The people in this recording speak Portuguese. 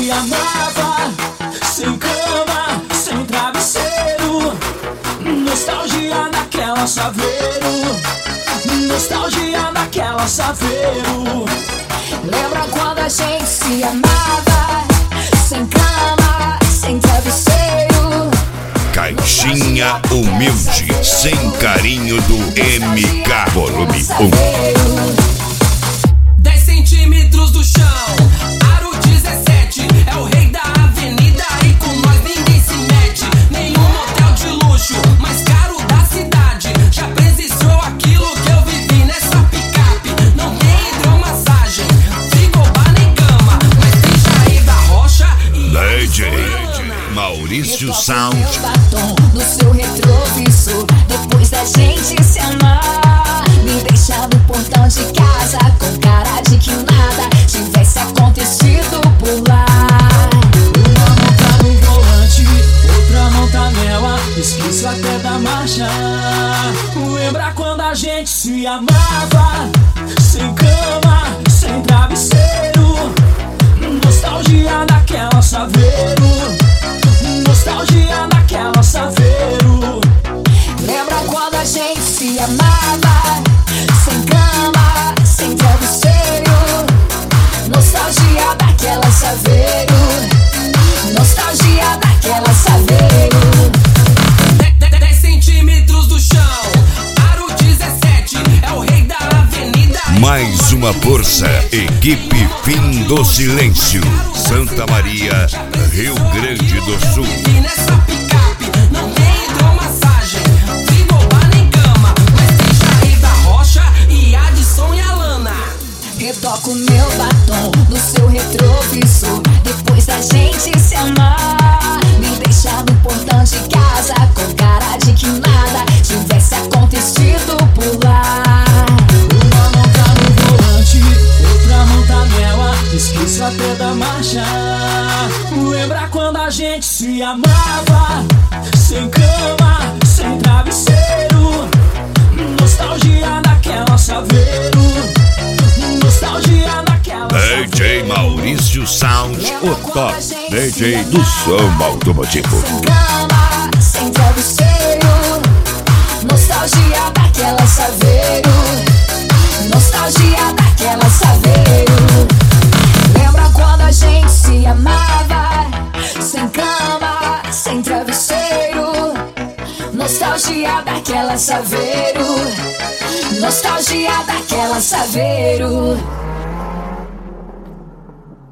se amava, sem cama, sem travesseiro. Nostalgia daquela Saveiro, nostalgia daquela Saveiro. Lembra quando a gente se amava, sem cama, sem travesseiro. Caixinha humilde, sem carinho do MK Volume 1. 10 centímetros do chão, aro 17, é o rei da avenida e com nós ninguém se mete. Nenhum motel de luxo, mais caro da cidade. Já presenciou aquilo que eu vivi nessa picape. Não tem hidromassagem, frigobar nem cama, mas tem Jair da Rocha e DJ Maurício Sound. Batom no seu retrovisor, depois da gente se amar, me deixa no portão de casa com cara de que nada tivesse acontecido por lá. Uma mão tá no volante, outra mão tá nela, esqueço até da marcha. Lembra quando a gente se amava, sem cama, sem travesseiro. Nostalgia daquela Saveiro, nostalgia daquela Saveiro. Lembra quando a gente se amava, sem cama, sem travesseiro. Nostalgia daquela Saveiro, nostalgia daquela Saveiro. 10 centímetros do chão, aro 17, é o rei da avenida. Mais uma força, equipe Fim do Silêncio, Santa Maria, Rio Grande do Sul. E nessa picape não tem hidromassagem, frigobar nem cama, mas tem Jair da Rocha e Adson e Alana. Retoco meu batom no seu retrovisor, depois da gente se amar, me deixa no portão de casa com cara de que nada tivesse acontecido por lá. Uma mão tá no volante, outra mão tá nela, esqueço até da marcha. Lembra quando a gente se amava, sem cama, sem travesseiro. Nostalgia daquela Saveiro, nostalgia daquela DJ Maurício Sound, o top DJ do som automotivo. Sem cama, sem travesseiro. Nostalgia daquela Saveiro, nostalgia daquela Saveiro. Lembra quando a gente se amava, sem cama, sem travesseiro. Nostalgia daquela Saveiro, nostalgia daquela Saveiro.